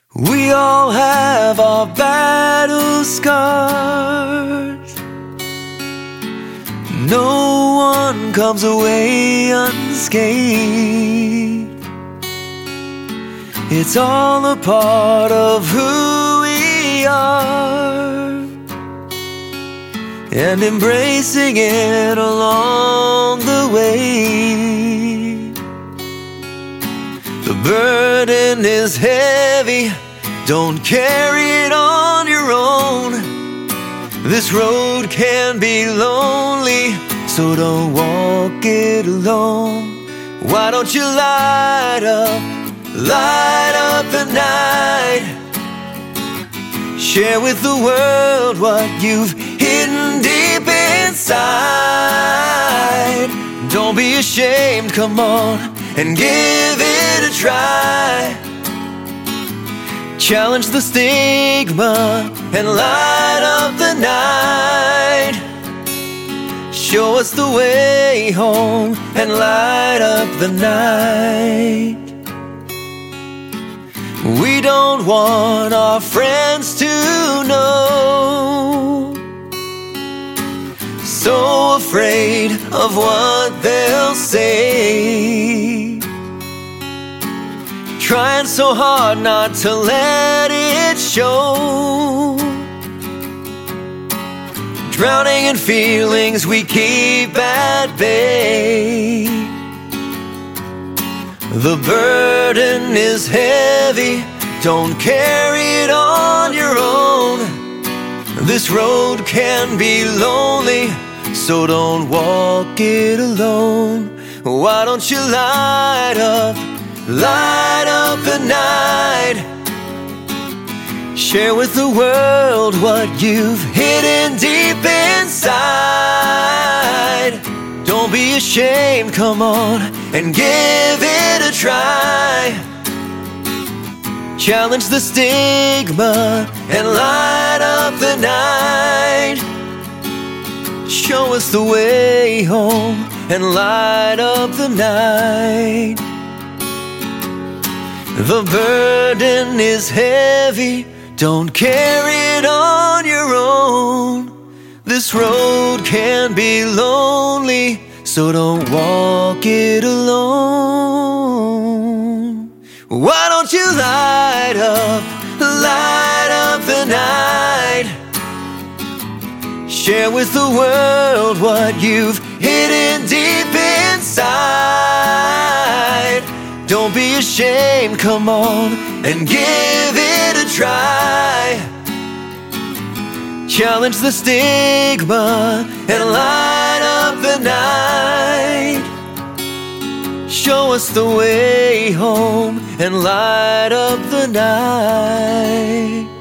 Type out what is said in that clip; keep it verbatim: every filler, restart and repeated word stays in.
We all have our battle scars. No one comes away unscathed. It's all a part of who we are, and embracing it along the way. The burden is heavy, don't carry it on your own. This road can be lonely, so don't walk it alone. Why don't you light up, light up the night? Share with the world what you've hidden deep inside. Don't be ashamed, come on and give it a try. Challenge the stigma and light up the night. Show us the way home and light up the night. We don't want our friends to know, so afraid of what they'll say. Trying so hard not to let it show. Drowning in feelings we keep at bay. The burden is heavy, don't carry it on your own. This road can be lonely, so don't walk it alone. Why don't you light up, light up the night? Share with the world what you've hidden deep inside. Don't be ashamed, come on and give it a try. Challenge the stigma and light up the night. Show us the way home and light up the night. The burden is heavy, don't carry it on your own. This road can be lonely, so don't walk it alone. Why don't you light up, light up the night? Share with the world what you've hidden deep inside. Don't be ashamed, come on and give it a try. Challenge the stigma and light up the night. Show us the way home and light up the night.